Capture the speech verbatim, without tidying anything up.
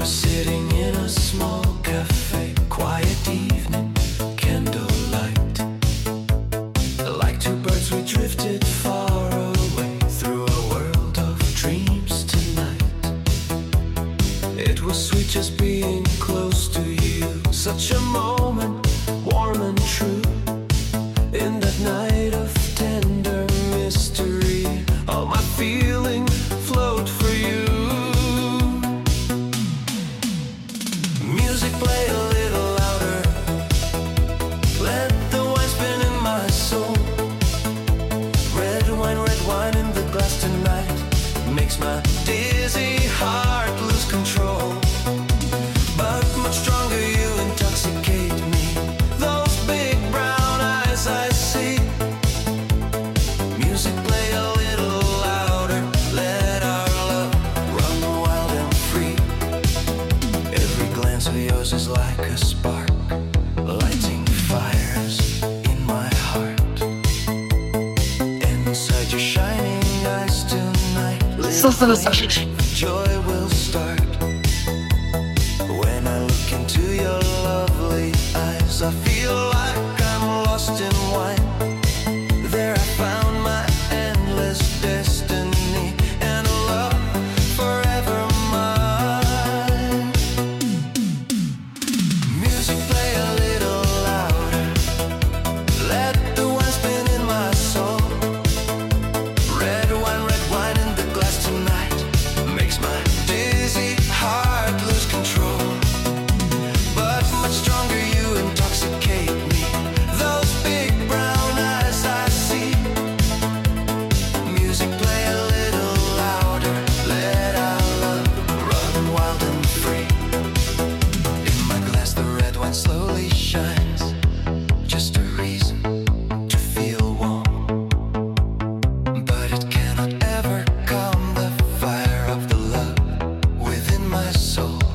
Sitting in a small cafe, quiet evening, candlelight. Like two birds we drifted far away through a world of dreams tonight. It was sweet just being close to you, such a moment, warm and true. In that night of tender mystery, all my feeling flowed for you. Music play a little louder, let the wine spin in my soul. Red wine, red wine in the glass tonight makes my dizzy heart lose control. But much stronger you intoxicate me, those big brown eyes I see. Music play a little louder, let our love run wild and free. Every glance of yours is like a spark, lighting fires in my heart. Inside your shining eyes tonight, little joy will start. When I look into your lovely eyes, I feel like I'm lost in wine. There I found my endless destiny and a love forever mine. Music play a little louder, let the wine spin in my soul. Red wine, red wine in the glass tonight makes my dizzy heart lose control. But much stronger you intoxicate me, those big brown eyes I see. Music play a little louder, let our love run wild and free. In my glass the red wine slowly shines, just a reason to feel warm. But it cannot ever calm the fire of the love within my soul.